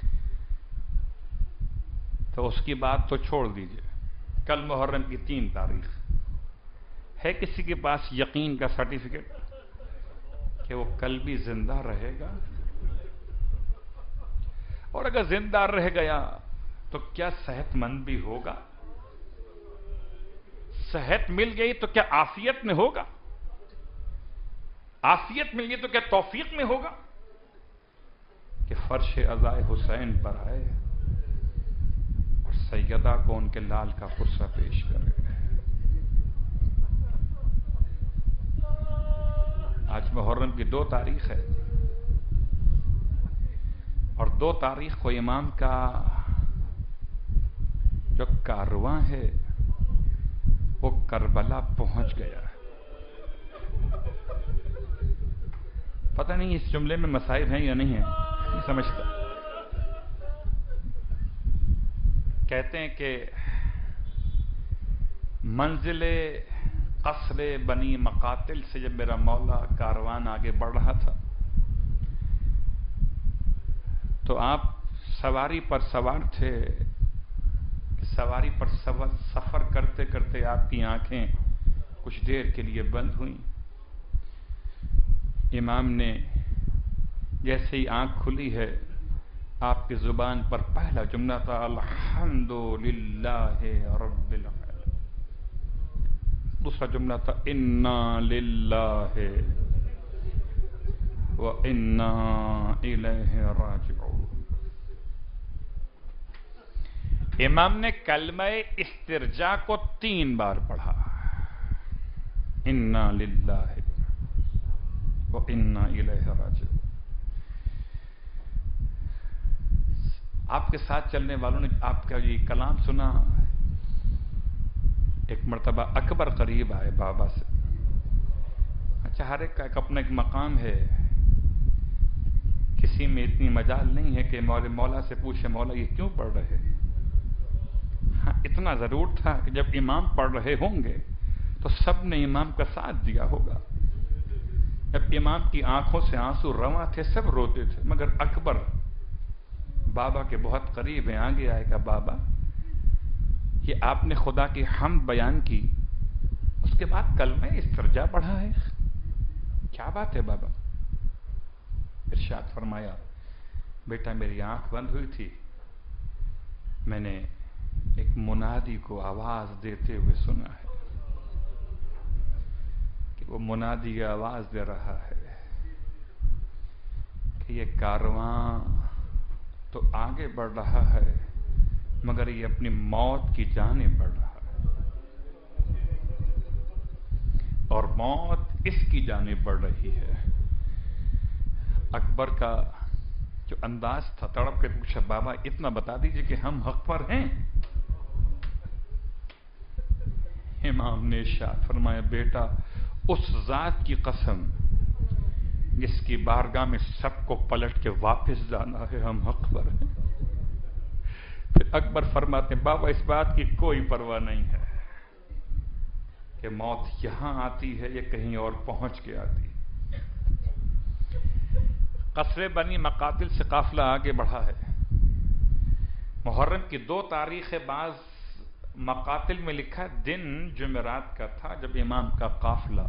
تو اس کی بات تو چھوڑ دیجئے۔ کل محرم کی تین تاریخ ہے، کسی کے پاس یقین کا سرٹیفکیٹ کہ وہ کل بھی زندہ رہے گا؟ اور اگر زندہ رہ گیا تو کیا صحت مند بھی ہوگا؟ صحت مل گئی تو کیا عافیت میں ہوگا؟ عافیت مل گئی تو کیا توفیق میں ہوگا کہ فرش عزائے حسین پر آئے اور سیدہ کو ان کے لال کا قرصہ پیش کرے؟ آج محرم کی دو تاریخ ہے اور دو تاریخ کو امام کا جو کارواں ہے وہ کربلا پہنچ گیا ہے. پتہ نہیں اس جملے میں مسائل ہیں یا نہیں ہیں, نہیں سمجھتا. کہتے ہیں کہ منزل قصر بنی مقاتل سے جب میرا مولا کاروان آگے بڑھ رہا تھا تو آپ سواری پر سوار تھے. سواری پر سفر کرتے کرتے آپ کی آنکھیں کچھ دیر کے لیے بند ہوئیں. امام نے جیسے ہی آنکھ کھلی ہے آپ کی زبان پر پہلا جملہ تھا الحمدللہ رب العالمین. دوسرا جملہ تھا انا للہ و انا الیہ راجعون. امام نے کلمہ استرجاع کو تین بار پڑھا, انا للہ و انا الیہ راجعون. آپ کے ساتھ چلنے والوں نے آپ کا یہ کلام سنا. ایک مرتبہ اکبر قریب آئے بابا سے. اچھا, ہر ایک کا ایک اپنا ایک مقام ہے. کسی میں اتنی مجال نہیں ہے کہ مولا مولا سے پوچھے مولا یہ کیوں پڑھ رہے. ہاں, اتنا ضرور تھا کہ جب امام پڑھ رہے ہوں گے تو سب نے امام کا ساتھ دیا ہوگا. جب امام کی آنکھوں سے آنسو رواں تھے سب روتے تھے, مگر اکبر بابا کے بہت قریب ہیں. آگے آئے گا بابا یہ آپ نے خدا کی حمد بیان کی, اس کے بعد کلمہ استرجاع پڑھا ہے, کیا بات ہے بابا. ارشاد فرمایا بیٹا میری آنکھ بند ہوئی تھی, میں نے ایک منادی کو آواز دیتے ہوئے سنا ہے کہ وہ منادی کی آواز دے رہا ہے کہ یہ کارواں تو آگے بڑھ رہا ہے مگر یہ اپنی موت کی جانب بڑھ رہا ہے اور موت اس کی جانب بڑھ رہی ہے. اکبر کا جو انداز تھا تڑپ کے پوچھا بابا اتنا بتا دیجئے کہ ہم حق پر ہیں. امام نے ارشاد فرمایا بیٹا اس ذات کی قسم جس کی بارگاہ میں سب کو پلٹ کے واپس جانا ہے ہم حق پر ہیں. پھر اکبر فرماتے ہیں بابا اس بات کی کوئی پرواہ نہیں ہے کہ موت یہاں آتی ہے یا کہیں اور پہنچ کے آتی. قصر بنی مقاتل سے قافلہ آگے بڑھا ہے. محرم کی دو تاریخ بعض مقاتل میں لکھا دن جمعرات کا تھا جب امام کا قافلہ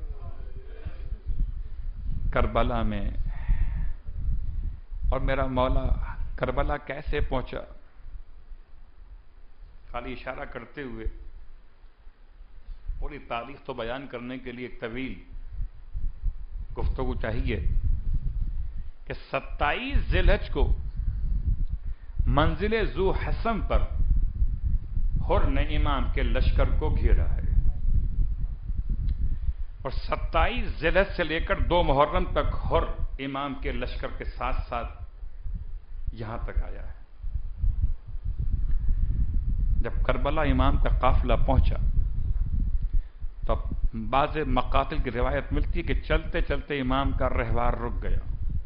کربلا میں, اور میرا مولا کربلا کیسے پہنچا خالی اشارہ کرتے ہوئے پوری تاریخ تو بیان کرنے کے لیے ایک طویل گفتگو چاہیے کہ ستائیس ذی الحجہ کو منزل ذو حسم پر حر نے امام کے لشکر کو گھیرا ہے اور ستائیس ذی الحجہ سے لے کر دو محرم تک حر امام کے لشکر کے ساتھ ساتھ یہاں تک آیا ہے. جب کربلا امام کا قافلہ پہنچا تو بعض مقاتل کی روایت ملتی ہے کہ چلتے چلتے امام کا رہوار رک گیا.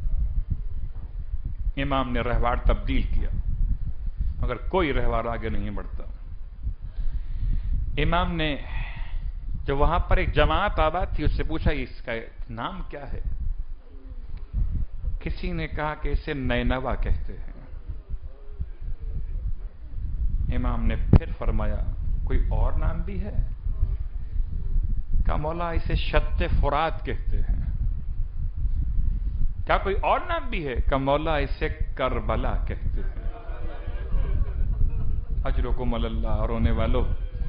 امام نے رہوار تبدیل کیا مگر کوئی رہوار آگے نہیں بڑھتا. امام نے جو وہاں پر ایک جماعت آباد تھی اس سے پوچھا اس کا نام کیا ہے. کسی نے کہا کہ اسے نینوا کہتے ہیں. امام نے پھر فرمایا کوئی اور نام بھی ہے. کہا مولا اسے شط فرات کہتے ہیں. کیا کوئی اور نام بھی ہے؟ کہ مولا اسے کربلا کہتے ہیں. اجرکم اللہ. اور رونے والوں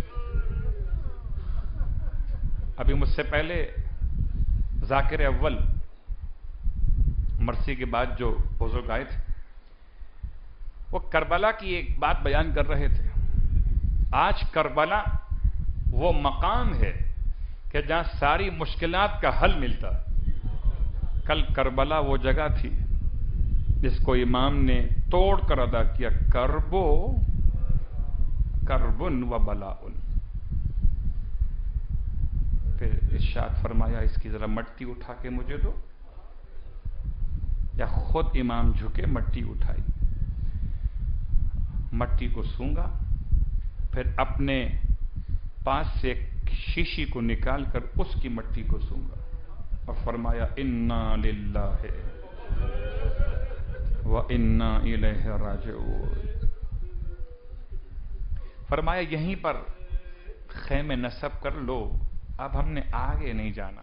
ابھی مجھ سے پہلے ذاکر اول مرسی کے بعد جو بزرگ آئے تھے وہ کربلا کی ایک بات بیان کر رہے تھے. آج کربلا وہ مقام ہے کہ جہاں ساری مشکلات کا حل ملتا ہے. کل کربلا وہ جگہ تھی جس کو امام نے توڑ کر ادا کیا، کربو کربن و بلاؤن. پھر ارشاد فرمایا اس کی ذرا مٹی اٹھا کے مجھے دو، یا خود امام جھکے مٹی اٹھائی، مٹی کو سونگا، پھر اپنے پاس سے ایک شیشی کو نکال کر اس کی مٹی کو سونگا اور فرمایا انا للہ و انا الیہ راجعون. فرمایا یہیں پر خیمے نصب کر لو، اب ہم نے آگے نہیں جانا.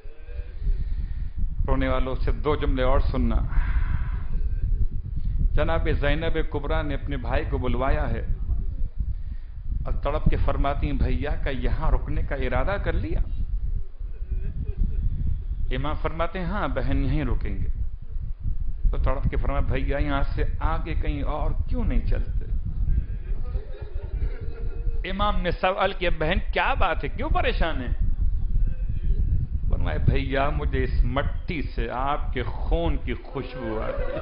رونے والوں سے دو جملے اور سننا. جناب زینب کبریٰ نے اپنے بھائی کو بلوایا ہے اور تڑپ کے فرماتی ہیں بھیا کا یہاں رکنے کا ارادہ کر لیا؟ امام فرماتے ہیں ہاں بہن یہیں رکیں گے. تو تڑپ کے فرمایا بھیا یہاں سے آگے کہیں اور کیوں نہیں چلتے؟ امام نے سوال کیا بہن کیا بات ہے، کیوں پریشان ہے؟ فرمایا بھیا مجھے اس مٹی سے آپ کے خون کی خوشبو آتی.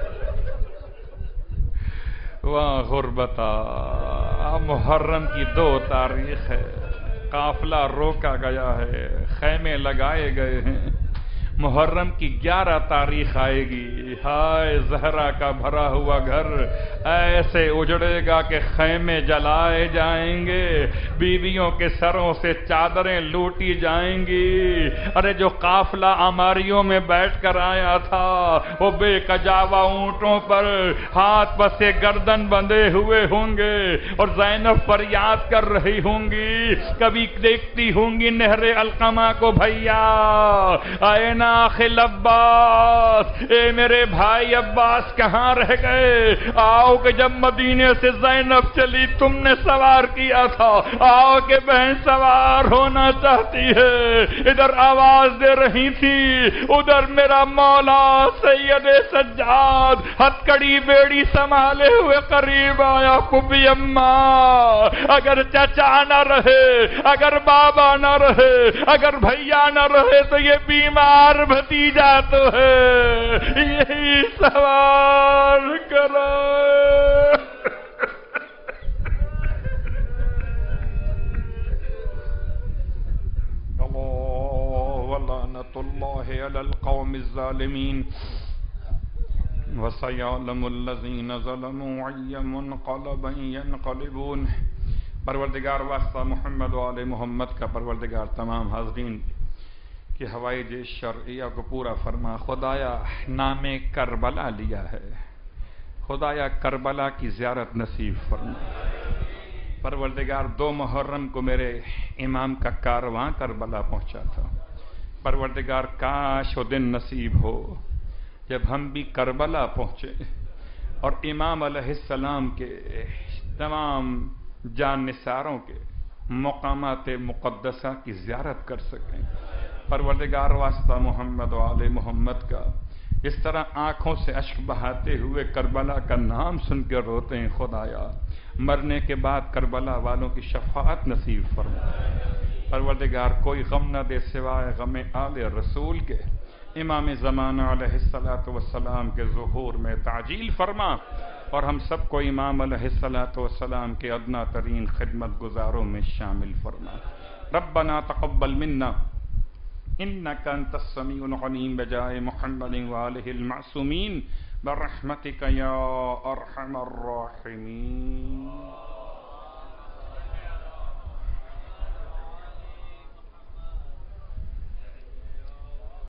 واہ غربتا، محرم کی دو تاریخ ہے، قافلہ روکا گیا ہے، خیمے لگائے گئے ہیں. محرم کی گیارہ تاریخ آئے گی، ہائے زہرا کا بھرا ہوا گھر ایسے اجڑے گا کہ خیمے جلائے جائیں گے، بیویوں کے سروں سے چادریں لوٹی جائیں گی. ارے جو قافلہ عماریوں میں بیٹھ کر آیا تھا وہ بے کجاوا اونٹوں پر ہاتھ پسے گردن بندھے ہوئے ہوں گے اور زینب فریاد کر رہی ہوں گی، کبھی دیکھتی ہوں گی نہر القمہ کو بھیا آئے نا آخل عباس، اے میرے بھائی عباس کہاں رہ گئے؟ آؤ کہ جب مدینے سے زینب چلی تم نے سوار کیا تھا، آؤ کہ بہن سوار ہونا چاہتی ہے. ادھر آواز دے رہی تھی، ادھر میرا مولا سید سجاد ہتکڑی بیڑی سنبھالے ہوئے قریب آیا. کبھی اماں اگر چچا نہ رہے، اگر بابا نہ رہے، اگر بھیا نہ رہے تو یہ بیمار بھتیجا تو ہے، یہی سوال کرو. ولعنت اللہ علی القوم الظالمین وسیعلم الذین ظلموا ای منقلبا ینقلبون. پروردگار واسطہ محمد و آل محمد کا پروردگار تمام حاضرین کہ ہوائی جیش شرعیہ کو پورا فرما. خدایا نام کربلا لیا ہے، خدایا کربلا کی زیارت نصیب فرما. پروردگار دو محرم کو میرے امام کا کارواں کربلا پہنچا تھا. پروردگار کاش وہ دن نصیب ہو جب ہم بھی کربلا پہنچے اور امام علیہ السلام کے تمام جان نثاروں کے مقامات مقدسہ کی زیارت کر سکیں. پروردگار واسطہ محمد و آل محمد کا اس طرح آنکھوں سے اشک بہاتے ہوئے کربلا کا نام سن کے روتے ہیں، خدایا مرنے کے بعد کربلا والوں کی شفاعت نصیب فرما. پروردگار کوئی غم نہ دے سوائے غم آل رسول کے. امام زمانہ علیہ الصلاۃ والسلام کے ظہور میں تعجیل فرما اور ہم سب کو امام علیہ الصلاۃ والسلام کے ادنا ترین خدمت گزاروں میں شامل فرما. ربنا تقبل منا انك انت السميع العليم بجاه محمد وآله المعصومين برحمتك يا ارحم الراحمين.